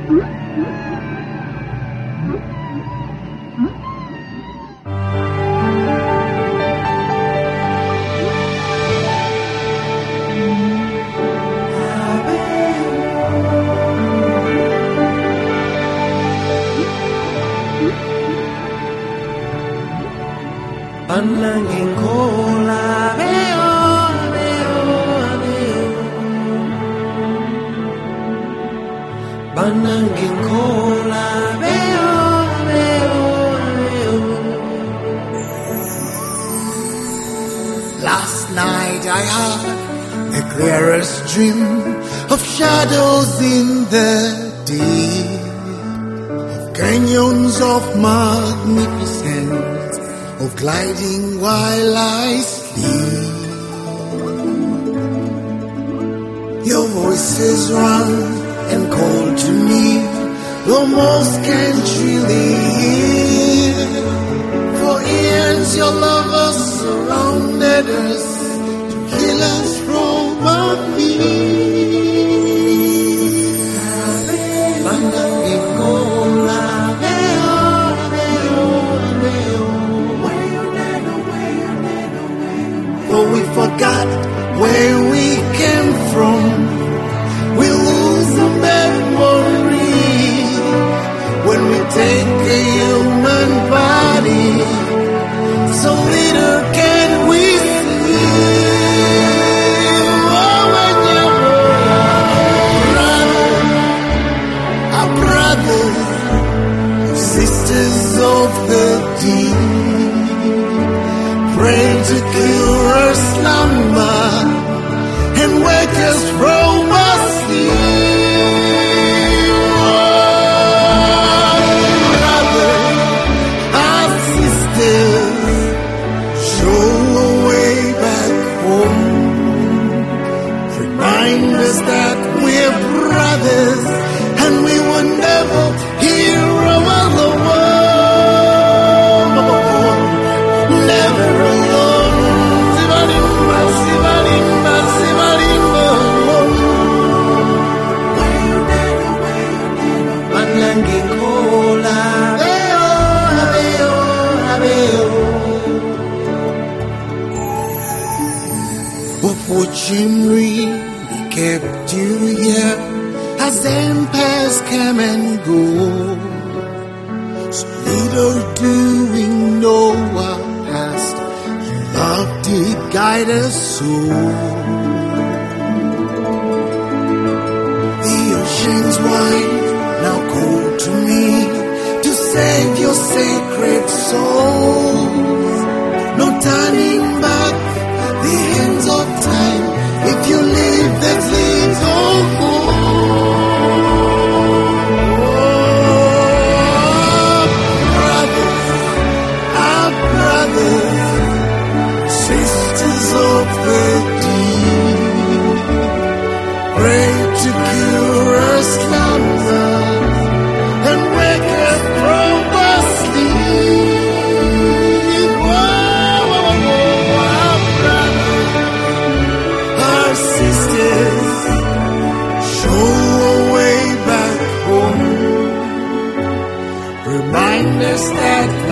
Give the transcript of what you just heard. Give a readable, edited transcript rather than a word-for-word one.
Panangin kola beo beo beo, panangin kola beo beo beo. Last night I had the clearest dream of shadows in the deep, of canyons of magnificence, of gliding while I sleep. Your voices rang and called to me, the most can't really hear. For years your love has surrounded us to heal us from our fear. For we forgot where we came from, we lose a memory when we take a human body, so little can we see. Oh, when our brothers, sisters of the deep, pray to cure our slumber and wake us from our sleep. Oh, brothers, our sisters, show a way back home. Remind us that we're brothers and we will never hear over the world. Never alone. Sibalimba, sibalimba, sibalimba. Panangin kola beo beo beo. But fortune really kept you here as empires come and go. So little do we know our past, your love did guide us so. The ocean's wide, now call to me to save your sacred souls. No turning back, the hands of time. If you leave, that leaves all sisters of the deep, pray to cure our slumber and wake us from our sleep. Oh, our brothers, our sisters, show a way back home. Remind us that